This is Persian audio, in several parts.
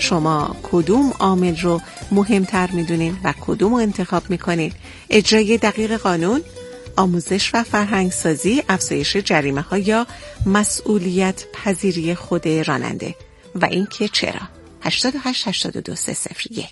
شما کدوم عامل رو مهمتر میدونین و کدوم رو انتخاب میکنین؟ اجرای دقیق قانون، آموزش و فرهنگسازی، افزایش جریمه‌ها یا مسئولیت پذیری خود راننده؟ و این که چرا؟ 88 82 301.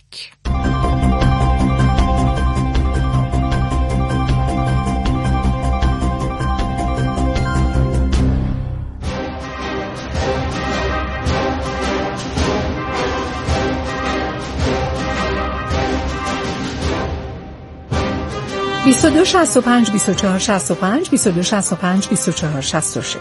بیست و دو 65 24 65 22 65 24 66.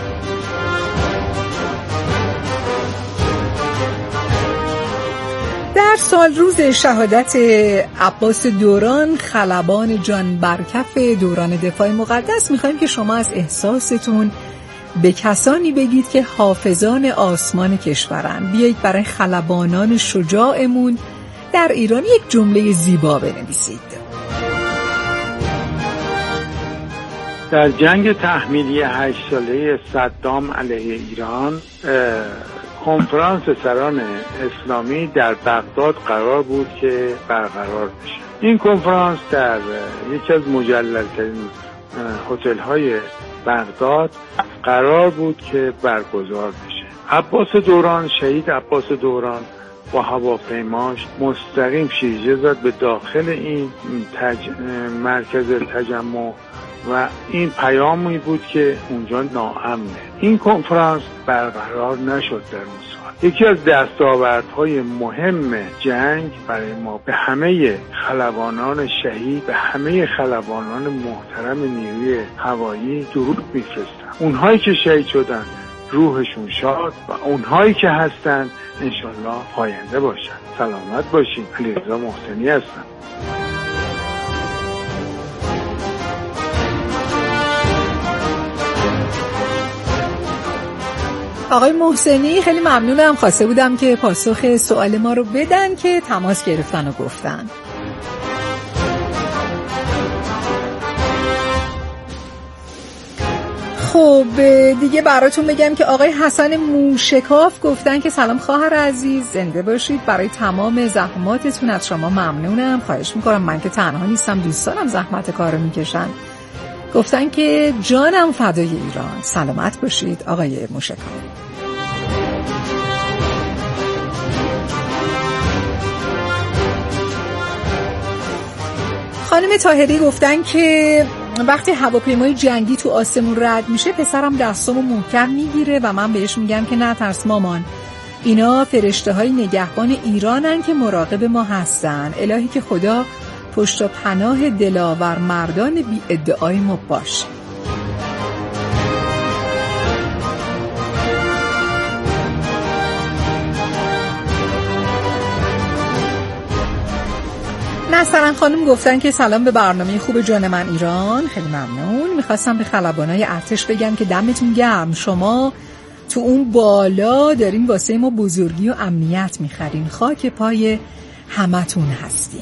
در سال روز شهادت عباس دوران، خلبان جان برکف دوران دفاع مقدس، میخوایم که شما از احساستون به کسانی بگید که حافظان آسمان کشورن. بیایید برای خلبانان شجاعمون در ایران یک جمله زیبا بنویسید. در جنگ تحمیلی 8 ساله صدام علیه ایران، کنفرانس سران اسلامی در بغداد قرار بود که برقرار بشه. این کنفرانس در یکی از مجلل‌ترین هتل‌های بغداد قرار بود که برگزار بشه. عباس دوران، شهید عباس دوران، با هواپیماش مستقیم شیرجه زد به داخل این مرکز تجمع و این پیامی بود که اونجا ناامنه. این کنفرانس برقرار نشد در اون سال. یکی از دستاوردهای مهم جنگ برای ما، به همه خلبانان شهید، به همه خلبانان محترم نیروی هوایی درود میفرستم. اونهایی که شهید شدن روحشون شاد و اونهایی که هستن انشالله پاینده باشن. سلامت باشین. علیرضا محسنی هستم. آقای محسنی خیلی ممنونم. خواسته بودم که پاسخ سوال ما رو بدن که تماس گرفتن و گفتن. خب دیگه براتون بگم که آقای حسن موشکاف گفتن که سلام خواهر عزیز، زنده باشید. برای تمام زحماتتون از شما ممنونم. خواهش میکنم، من که تنها نیستم، دوستانم زحمت کارو میکشن. گفتن که جانم فدای ایران. سلامت باشید آقای موشکاف. خانم طاهری گفتن که وقتی هواپیمای جنگی تو آسمون رد میشه، پسرم دستامو محکم میگیره و من بهش میگم که نترس مامان، اینا فرشته های نگهبان ایرانن که مراقب ما هستن. الهی که خدا پشت و پناه دلاور مردان بی ادعای ما باشه. نصرن خانم گفتن که سلام به برنامه خوب جان من ایران، خیلی ممنون. میخواستم به خلبانای ارتش بگم که دمتون گرم، شما تو اون بالا دارین واسه ما بزرگی و امنیت میخرین. خاک پای همتون هستین.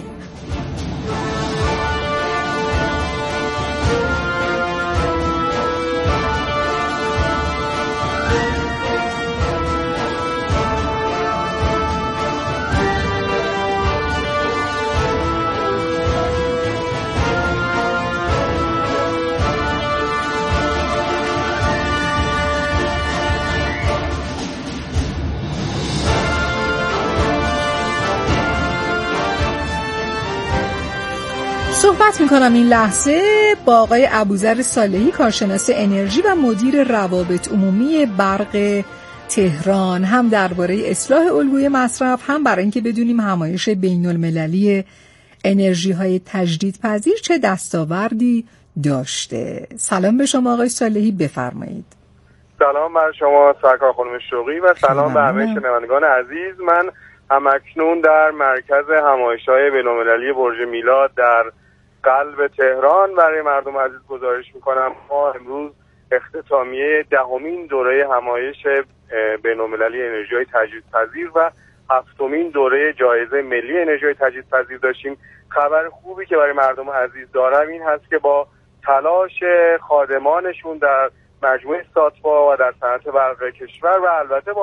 صحبت میکنم این لحظه با آقای ابوذر صالحی، کارشناس انرژی و مدیر روابط عمومی برق تهران، هم درباره اصلاح الگوی مصرف، هم برای اینکه بدونیم همایش بین‌المللی انرژی‌های تجدیدپذیر چه دستاوردی داشته. سلام به شما آقای صالحی، بفرمایید. سلام بر شما سرکار خانم شوقی و سلام به همه شنوندگان عزیز. من همکنون در مرکز همایش‌های بین‌المللی برج میلاد در قلب تهران برای مردم عزیز گزارش میکنم. ما امروز اختتامیه 10مین دوره همایش بین‌المللی انرژی‌های تجدیدپذیر و 7مین دوره جایزه ملی انرژی‌های تجدیدپذیر داشتیم. خبر خوبی که برای مردم عزیز دارم این هست که با تلاش خادمانشون در مجموعه ساتپا و در صنعت برق کشور و البته با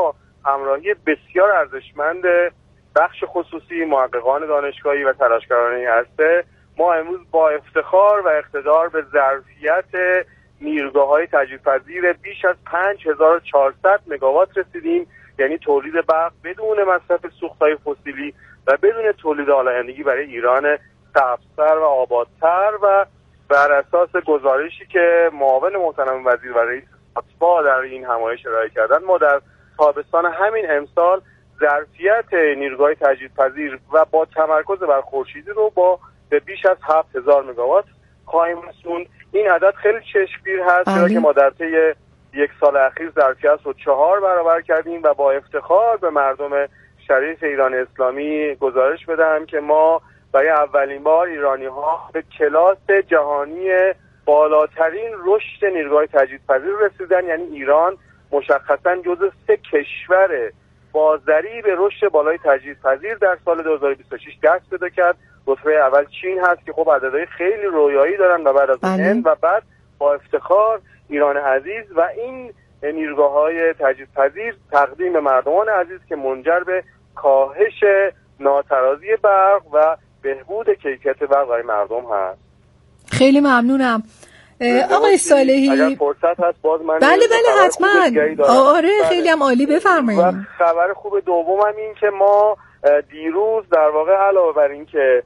همراهی بسیار ارزشمند بخش خصوصی، محققان دانشگاهی و تلاشگران هسته، ما امروز با افتخار و اقتدار به ظرفیت نیروگاه‌های تجدیدپذیر بیش از 5400 مگاوات رسیدیم، یعنی تولید برق بدون مصرف سوخت‌های فسیلی و بدون تولید آلایندگی برای ایران سبزتر و آبادتر. و بر اساس گزارشی که معاون محترم وزیر و رئیس ساتبا در این همایش ارائه کردن، ما در تابستان همین امسال ظرفیت نیروگاه تجدیدپذیر و با تمرکز بر خورشیدی رو به بیش از 7000 مگاوات خواهیم رسوند. این عدد خیلی چشمگیر هست، چرا که ما در طی یک سال اخیر ظرفیت رو 4 برابر کردیم و با افتخار به مردم شریف ایران اسلامی گزارش بدهم که ما برای اولین بار ایرانی‌ها به کلاس جهانی بالاترین رشد نیروگاه تجدیدپذیر رسیدن. یعنی ایران مشخصاً جزو 3 کشور با ضریب رشد بالای تجدیدپذیر در سال 2026 دست پیدا کرد. رتبه اول چین هست که خب عددهای خیلی رویایی دارن و بعد از هند و بعد با افتخار ایران عزیز و این نیروگاه‌های تجدیدپذیر تقدیم به مردمان عزیز که منجر به کاهش ناترازی برق و بهبود کیفیت برق برای مردم هست. خیلی ممنونم آقای صالحی. اگر فرصت هست باز من بله حتما. آره خیلی هم عالی، بفرمایید. و خبر خوب دومم این که ما دیروز در واقع علاوه بر این که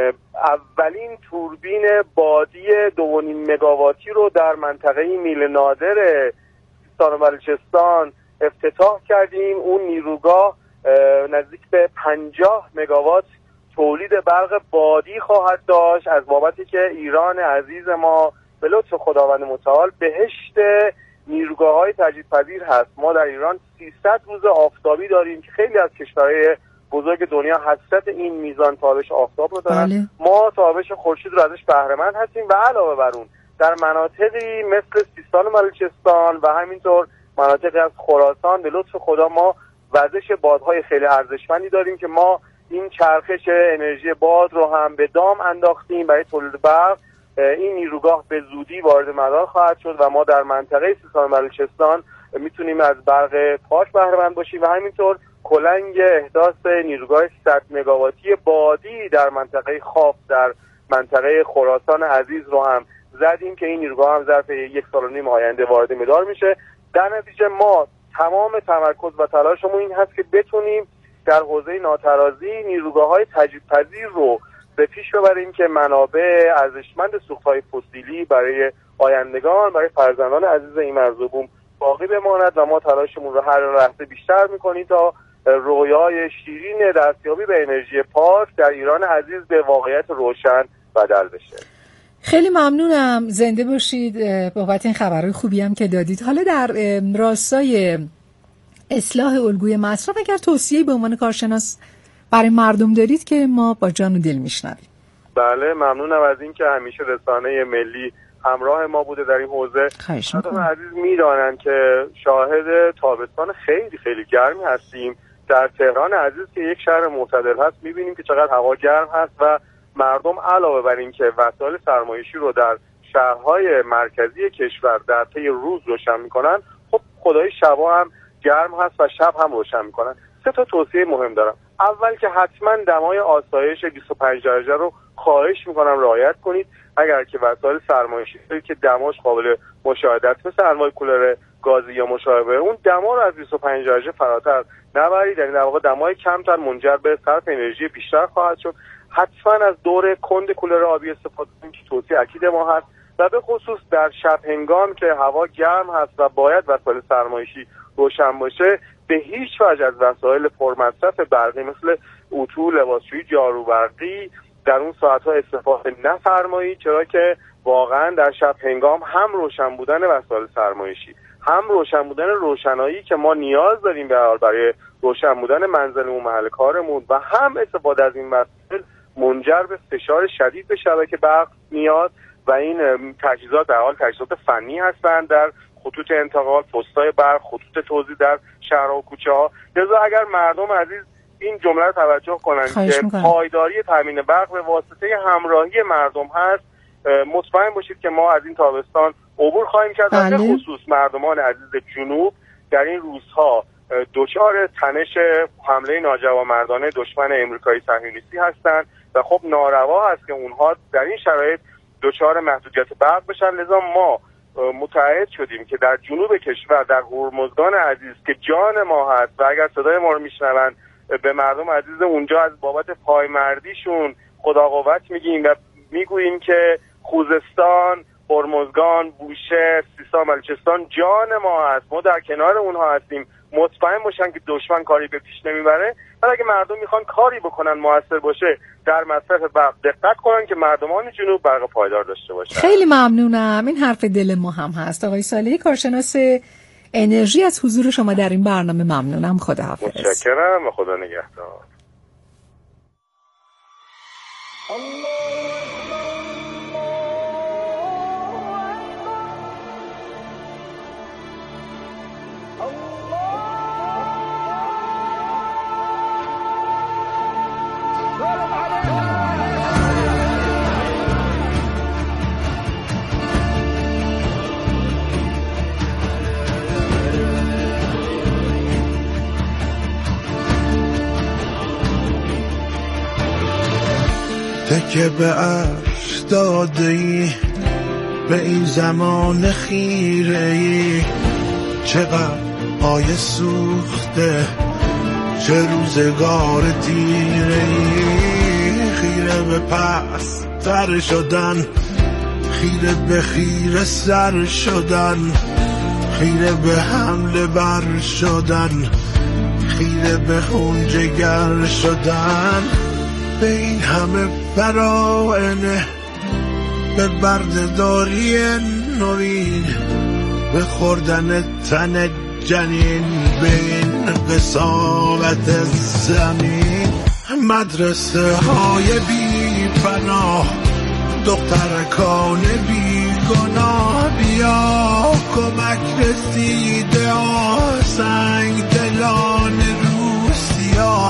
اولین توربین بادی 2.5 مگاواتی رو در منطقه میل نادر سیستان و بلوچستان افتتاح کردیم. اون نیروگاه نزدیک به 50 مگاوات تولید برق بادی خواهد داشت، از بابتی که ایران عزیز ما به لطف خداوند متعال بهشت نیروگاه‌های تجدیدپذیر هست. ما در ایران 300 روز آفتابی داریم که خیلی از کشورهای بزرگ دنیا حسرت این میزان تابش آفتاب رو دارن. بله. ما تابش خورشید رو ازش بهره مند هستیم و علاوه بر اون در مناطقی مثل سیستان و بلوچستان و همینطور مناطقی از خراسان به لطف خدا ما وزش بادهای خیلی ارزشمندی داریم که ما این چرخش انرژی باد رو هم به دام انداختیم برای تولید برق. این نیروگاه به زودی وارد مدار خواهد شد و ما در منطقه سیستان و بلوچستان میتونیم از برق پاک بهره مند باشیم و همینطور کلنگ احداث نیروگاه 100 مگاواتی بادی در منطقه خاف در منطقه خراسان عزیز رو هم زدیم که این نیروگاه هم ظرف 1 سال و نیم آینده وارد مدار میشه. در نتیجه ما تمام تمرکز و تلاشمون این هست که بتونیم در حوزه ناترازی نیروگاه‌های تجدیدپذیر رو به پیش ببریم که منابع ارزشمند سوخت‌های فسیلی برای آیندگان، برای فرزندان عزیز این مرزبون باقی بماند و ما تلاشمون رو هر لحظه بیشتر می‌کنیم تا رویای شیرین دستیابی به انرژی پاک در ایران عزیز به واقعیت روشن بدل بشه. خیلی ممنونم، زنده باشید بابت این خبرهای خوبی هم که دادید. حالا در راستای اصلاح الگوی مصرف اگر توصیه‌ای به عنوان کارشناس برای مردم دارید که ما با جان و دل میشنویم. بله ممنونم از این که همیشه رسانه ملی همراه ما بوده در این حوزه. مردم عزیز میدانن که شاهد تابستان خیلی خیلی گرمی هستیم. در تهران عزیز که یک شهر معتدل هست میبینیم که چقدر هوا گرم هست و مردم علاوه بر این که وسایل سرمایشی رو در شهرهای مرکزی کشور در طی روز روشن میکنن، خب خدای شبا هم گرم هست و شب هم روشن میکنن. 3 تا توصیه مهم دارم. اول که حتما دمای آسایش 25 درجه رو خواهش میکنم رعایت کنید. اگر که وسایل سرمایشی که دماش قابل مشاهده است مثل انواع کولر گازی یا مشابه اون دما رو از 25 درجه فراتر نبرید، یعنی در واقع دمای کمتر منجر به صرف انرژی بیشتر خواهد شد. حتما از دور کند کولر آبی استفاده کنید که توصیه اکید ما هست و به خصوص در شب هنگام که هوا گرم هست و باید وسایل سرمایشی روشن باشه به هیچ وجه از وسایل پرمصرف برقی مثل اتو، لباسشویی، جارو برقی در اون ساعت‌ها استفاده نفرمایید، چرا که واقعا در شب هنگام هم روشن بودن وسایل سرمایشی هم روشن بودن روشنایی که ما نیاز داریم برای روشن بودن منزلمون، محل کارمون و هم استفاده از این وسایل منجر به فشار شدید به شبکه برق میاد و این تجهیزات در حال تجهیزات فنی هستند در خطوط انتقال، پست‌های برق، خطوط توزیع در شهرها و کوچه‌ها. لذا اگر مردم عزیز این جمله رو توجه کنند که پایداری تامین برق به واسطه همراهی مردم هست، مطمئن باشید که ما از این تابستان عبور خواهیم کرد و به خصوص مردمان عزیز جنوب در این روزها دچار تنش حمله ناجوانمردانه دشمن امریکایی صهیونیستی هستن و خب ناروا هست که اونها در این شرایط دچار محدودیت برق بشن. لذا ما متعهد شدیم که در جنوب کشور، در هرمزگان عزیز که جان ما هست و اگر صدای ما رو میشنون به مردم عزیز اونجا از بابت پایمردیشون خدا قوت میگیم و میگوییم که خوزستان، هرمزگان، بوشهر، سیستان، بلوچستان جان ما هست، ما در کنار اونها هستیم. مطمئن باشن که دشمن کاری به پیش نمیبره. ولی اگه مردم میخوان کاری بکنن موثر باشه در مصرف برق، دقت کنن که مردمان جنوب برق پایدار داشته باشن. خیلی ممنونم. این حرف دل ما هم هست. آقای صالحی کارشناس انرژی، از حضور شما در این برنامه ممنونم. خداحافظ. متشکرم و خدا نگهدار. تکه به عرش داده ای به این زمان خیره ای، چقدر آیه سوخته چه روزگار تیره ای. خیره به پس تر شدن، خیره به خیره سر شدن، خیره به حمله بر شدن، خیره به خون جگر شدن. به این همه براینه، به بردهداری نوین، به خوردن تن جنین، به این قساوت زمین. مدرسه های بی پناه، دخترکان بی گناه، بیا کمک رسیده سنگ دلان روسیا.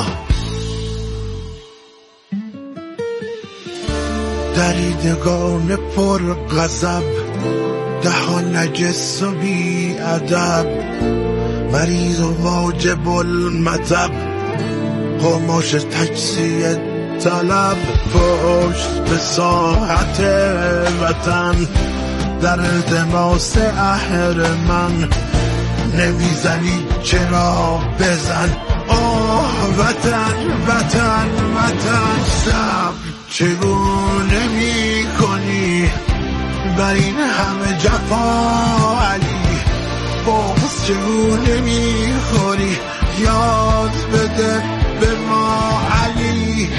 دریدگان پر غضب، دهان نجس و بی ادب، مریض و واجب المطب، قماش تجزیه طلب. پشت به ساحت وطن، در التماس اهرمن، نمیزنی چرا بزن. آه وطن وطن وطن، صبر چگونه می کنی بر این همه جفا علی؟ بغض چگونه می خوری؟ یاد بده به ما علی.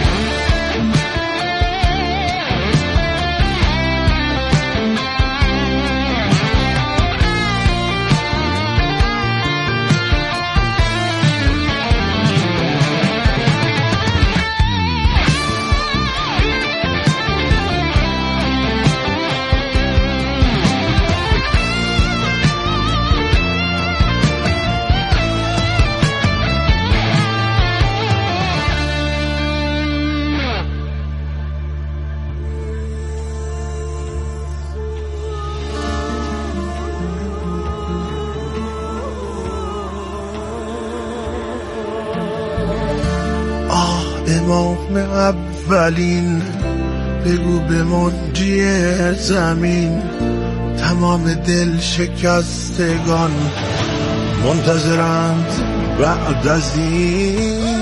امام اولین، بگو به منجی زمین، تمام دل شکستگان منتظرند بعد از این.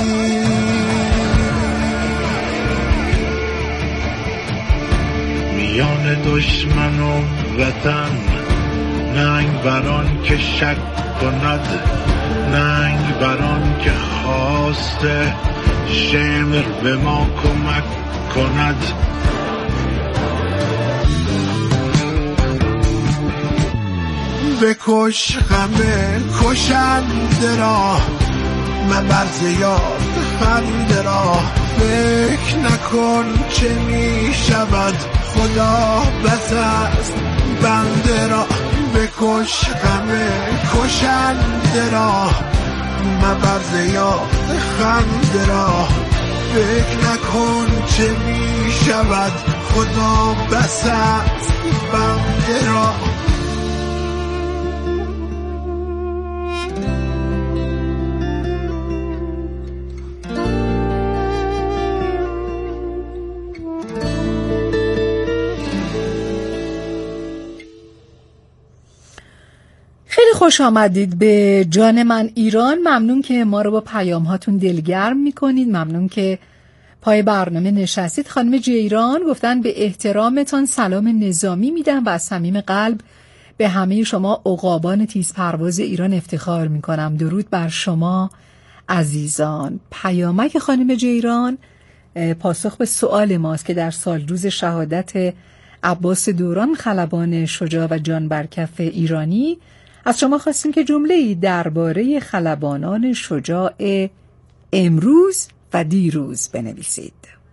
میان دشمن و وطن، ننگ بران که شک کند، ننگ بران که خواسته شمر به ما کمک کند. بکش غم کشنده را، مبرز یاد خنده را. فکر نکن چه می شود، خدا بس است بنده را. بکش غم کشنده را، مبرز یاد خنده را. فکر نکن چه می شود، خدا بس است بنده را. خوش آمدید به جان من ایران. ممنون که ما رو با پیام هاتون دلگرم میکنید. ممنون که پای برنامه نشستید. خانم جیران گفتن به احترامتان سلام نظامی میدم و از صمیم قلب به همه شما عقابان تیز پرواز ایران افتخار میکنم. درود بر شما عزیزان. پیامک خانم جیران پاسخ به سؤال ماست که در سال روز شهادت عباس دوران خلبان شجاع و جان برکف ایرانی از شما خواستیم که جمله‌ای درباره خلبانان شجاع امروز و دیروز بنویسید.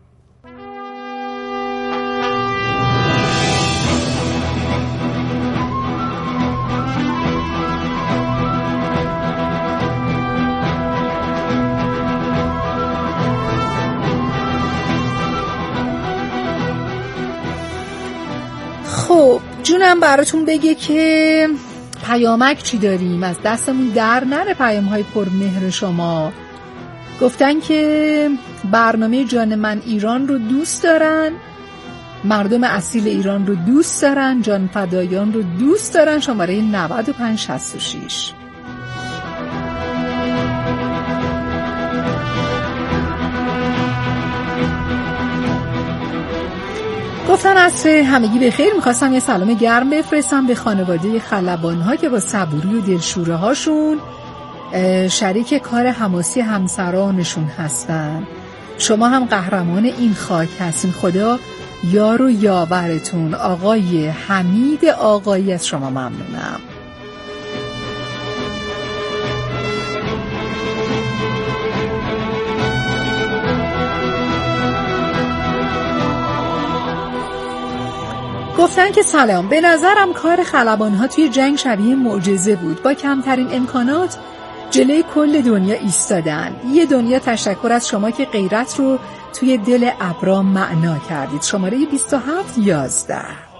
خب جونم براتون بگه که پیامک چی داریم، از دستمون در نره پیام‌های پرمهر شما. گفتن که برنامه جان من ایران رو دوست دارن، مردم اصیل ایران رو دوست دارن، جان فدایان رو دوست دارن. شماره 9566. گفتن عصر همگی بخیر. میخواستم یه سلام گرم بفرستم به خانواده خلبان‌ها که با صبوری و دلشوره هاشون شریک کار حماسی همسرانشون هستن. شما هم قهرمان این خاک هستین. خدا یار و یاورتون. آقای حمید آقایی از شما ممنونم. گفتن که سلام، به نظرم کار خلبان‌ها توی جنگ شبیه معجزه بود. با کمترین امکانات جلوی کل دنیا ایستادن. یه دنیا تشکر از شما که غیرت رو توی دل ابرام معنا کردید. شماره 2711.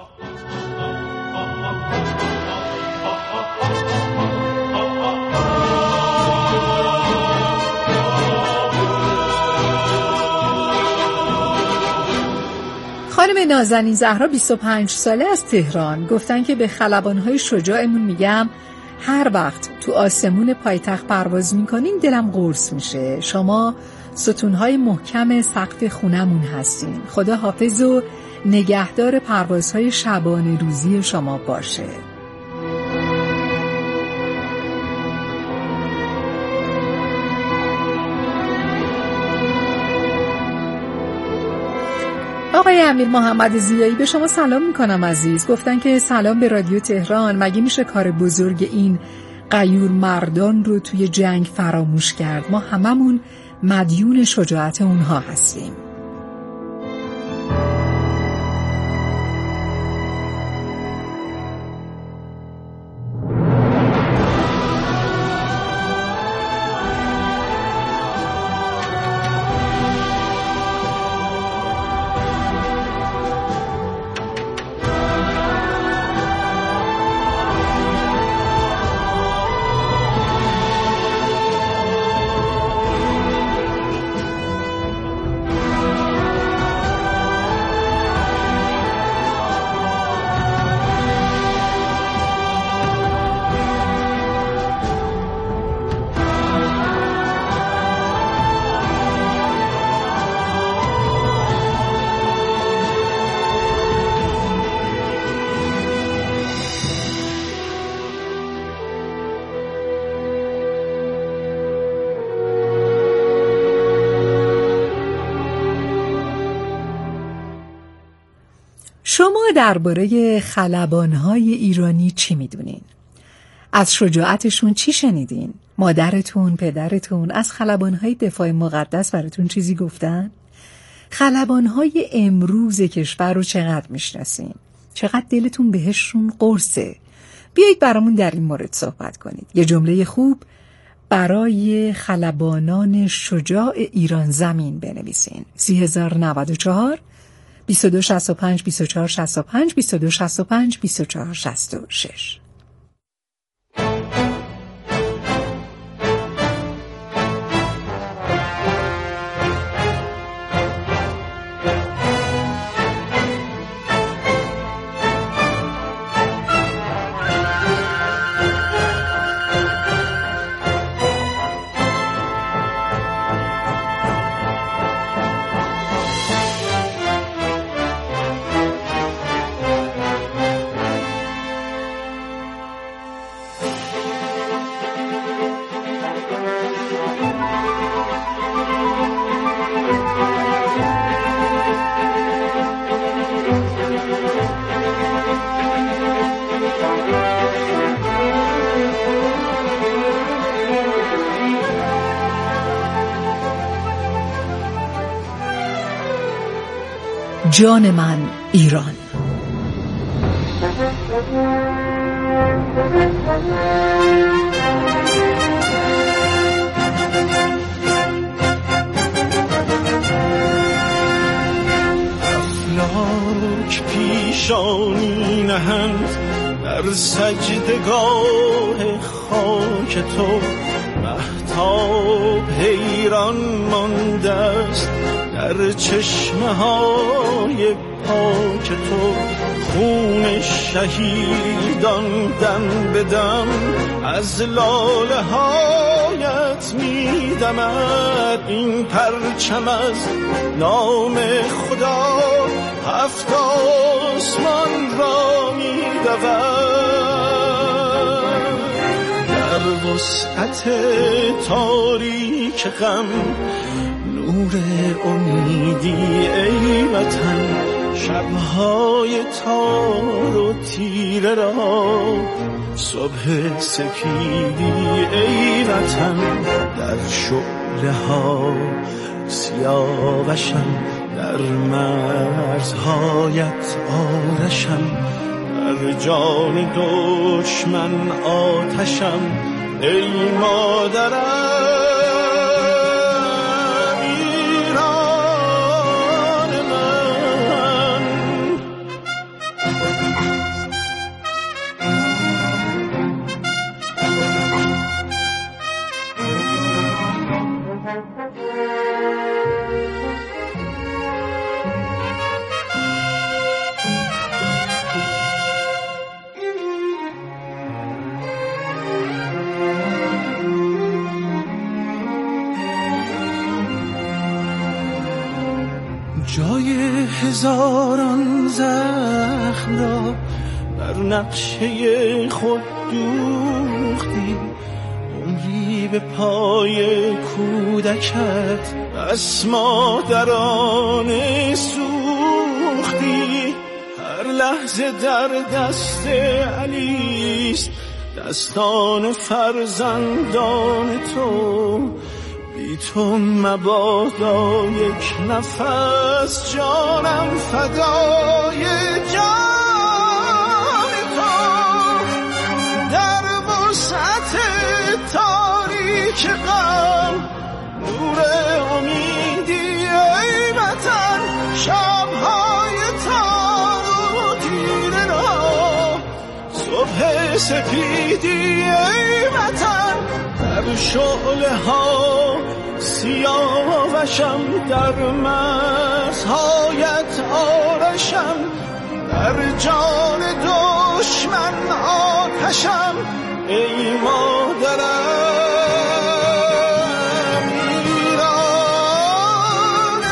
خانم نازنین زهرا 25 ساله از تهران گفتن که به خلبان‌های شجاعمون میگم هر وقت تو آسمون پایتخت پرواز میکنین دلم قرص میشه. شما ستونهای محکم سقف خونمون هستین. خدا حافظ و نگهدار پروازهای شبانه روزی شما باشه. آقای امیر محمد زیایی به شما سلام میکنم عزیز. گفتن که سلام به رادیو تهران. مگه میشه کار بزرگ این غیور مردان رو توی جنگ فراموش کرد؟ ما هممون مدیون شجاعت اونها هستیم. شما درباره خلبان‌های ایرانی چی می‌دونین؟ از شجاعتشون چی شنیدین؟ مادرتون، پدرتون از خلبان‌های دفاع مقدس براتون چیزی گفتن؟ خلبان‌های امروز کشور رو چقدر میشناسین؟ چقدر دلتون بهشون قرصه؟ بیایید برامون در این مورد صحبت کنید. یه جمله خوب برای خلبانان شجاع ایران زمین بنویسین. 3094 2265 2465 2265 2466. جان من ایران. افلاک پیشانی نهند در سجدگاه خاک تو، مهتاب حیران مانده است در چشمه های پاک تو. خون شهیدان دم به دم از لاله هایت می دمد. این پرچم از نام خدا هفت آسمان را می دود. در وسعت تاریک غم نور امیدی ای وطن، شبهای تار و تیره را صبح سپیدی ای وطن. در شعله ها سیاوشم، در مرزهایت آرشم، در جان دشمن آتشم ای مادرم. جای هزاران زخم را بر نقشه خود دوختی، عمری به پای کودکت بس مادرانه سوختی. هر لحظه در دست علیست دستان فرزندان تو، بی تو مبادا یک نفس جانم فدای جان تو. در وسعت تاریک غم نور امیدی ای وطن، شبهای تار و تیره را صبح سپیدی ای وطن. در شعله ها سیاوشم، در مرزهایت آرشم، در جان دشمن آتشم ای مادرم ایران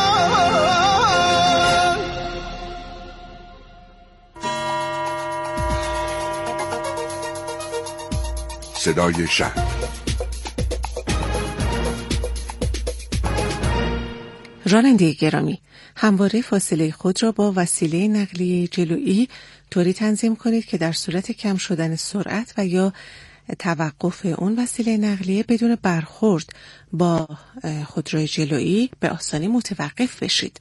من. صدای شهر. راننده گرامی، همواره فاصله خود را با وسیله نقلیه جلویی طوری تنظیم کنید که در صورت کم شدن سرعت و یا توقف اون وسیله نقلیه بدون برخورد با خودروی جلویی به آسانی متوقف بشید.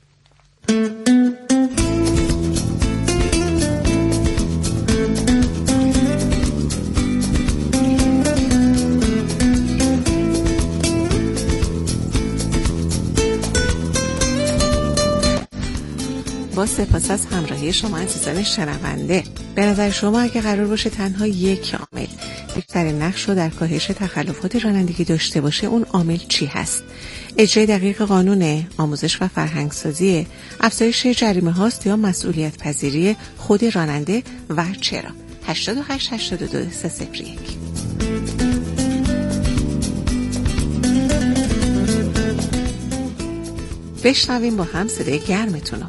با سپاس از همراهی شما عزیزان شنونده. به نظر شما اگه قرار باشه تنها یک عامل بیشترین نقش رو در کاهش تخلفات رانندگی داشته باشه، اون عامل چی هست؟ اجرای دقیق قانون، آموزش و فرهنگسازی، افزایش جریمه هاست یا مسئولیت پذیری خود راننده و چرا؟ 88 82 301. بشنویم با هم صدای گرمتون رو.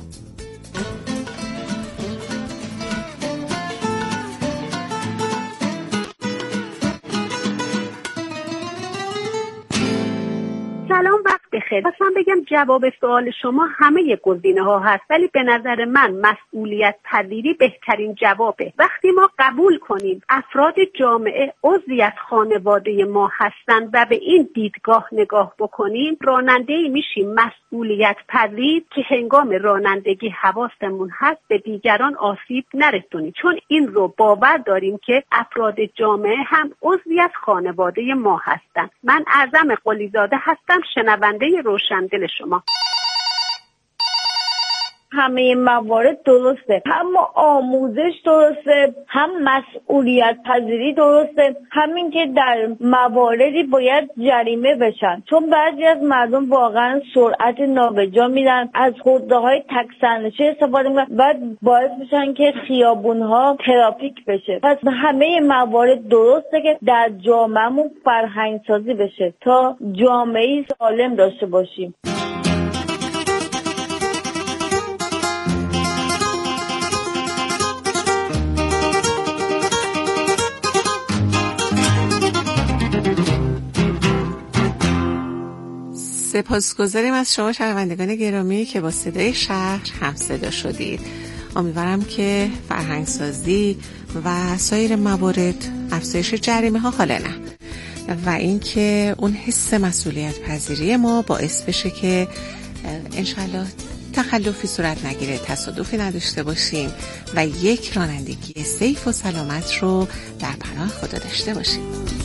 سلام، وقت خیر. مثلا بگم جواب سوال شما همه گزینه‌ها هست، ولی به نظر من مسئولیت پذیری بهترین جوابه. وقتی ما قبول کنیم افراد جامعه عضوی از خانواده ما هستند و به این دیدگاه نگاه بکنیم، راننده‌ای میشیم مسئولیت پذیر که هنگام رانندگی حواسمون هست به دیگران آسیب نرسونیم، چون این رو باور داریم که افراد جامعه هم عضوی از خانواده ما هستند. من اعظم قلیزاده هستم، شنونده روشندل شما. همه موارد درسته، هم آموزش درسته، هم مسئولیت پذیری درسته، همین که در مواردی باید جریمه بشن، چون بعضی از مردم واقعا سرعت نابجا میرن، از خودروهای تک سرنشین استفاده میکنن و باعث میشن که خیابونها ترافیک بشه. پس همه موارد درسته که در جامعهمون فرهنگ سازی بشه تا جامعه‌ای سالم داشته باشیم. سپاسگزاریم از شما شنوندگان گرامی که با صدای شهر هم صدا شدید. امیدوارم که فرهنگسازی و سایر موارد، افزایش جریمه ها حالا نه، و اینکه اون حس مسئولیت پذیری ما باعث بشه که انشالله تخلفی صورت نگیره، تصادفی نداشته باشیم و یک رانندگی سیف و سلامت رو در پناه خدا داشته باشیم.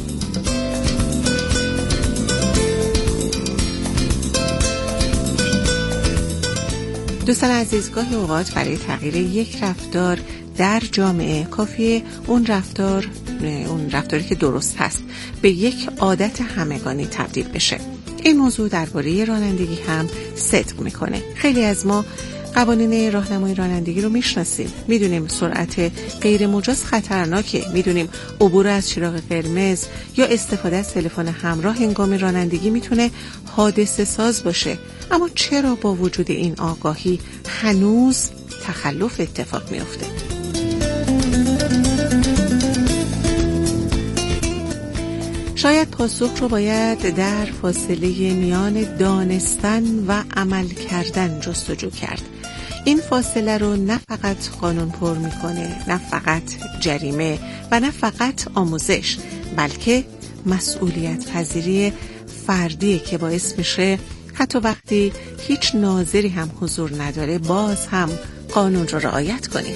دوستان عزیز، گاهی اوقات برای تغییر یک رفتار در جامعه کافیه اون رفتاری که درست هست به یک عادت همگانی تبدیل بشه. این موضوع درباره رانندگی هم صدق میکنه. خیلی از ما قوانین راهنمای رانندگی رو میشناسیم، میدونیم سرعت غیر مجاز خطرناکه، میدونیم عبور از چراغ قرمز یا استفاده از تلفن همراه هنگام رانندگی میتونه حادثه ساز باشه، اما چرا با وجود این آگاهی هنوز تخلف اتفاق میفته؟ شاید پاسخ رو باید در فاصله میان دانستن و عمل کردن جستجو کرد. این فاصله رو نه فقط قانون پر میکنه، نه فقط جریمه و نه فقط آموزش، بلکه مسئولیت پذیری فردیه که باعث میشه حتی وقتی هیچ ناظری هم حضور نداره باز هم قانون رو رعایت کنیم.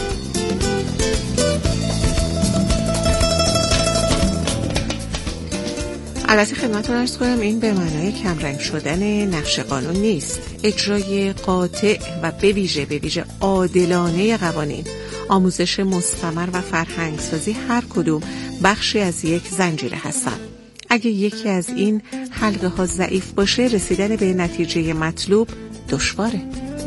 البته خدمتتون عرض کنم این به معنای کمرنگ شدن نقش قانون نیست. اجرای قاطع و به ویژه عادلانه قوانین، آموزش مستمر و فرهنگسازی هر کدوم بخشی از یک زنجیره هستن. اگه یکی از این حلقه ها ضعیف باشه رسیدن به نتیجه مطلوب دشواره.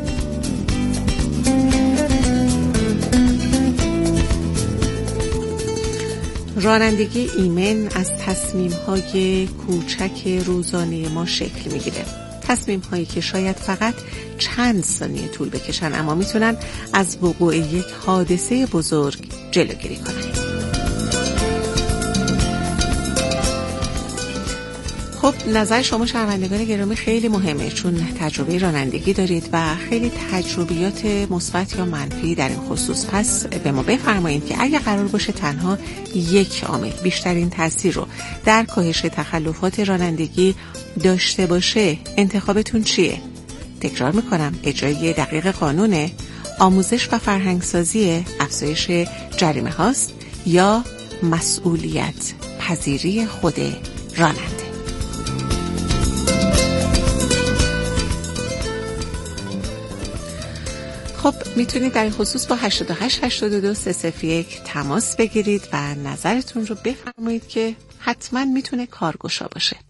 رانندگی ایمن از تصمیم‌های کوچک روزانه ما شکل می‌گیره. تصمیم‌هایی که شاید فقط چند ثانیه طول بکشن اما میتونن از وقوع یک حادثه بزرگ جلوگیری کنن. خب نظر شما شنوندگان گرامی خیلی مهمه، چون تجربه رانندگی دارید و خیلی تجربیات مثبت یا منفی در این خصوص. پس به ما بفرمایید که اگه قرار باشه تنها یک عامل بیشترین تاثیر رو در کاهش تخلفات رانندگی داشته باشه انتخابتون چیه؟ تکرار میکنم، اجرای دقیق قانونه، آموزش و فرهنگسازی، افزایش جریمه هاست یا مسئولیت پذیری خود راننده؟ خب میتونید در این خصوص با 88822301 تماس بگیرید و نظرتون رو بفرمایید که حتما میتونه کارگشا باشه.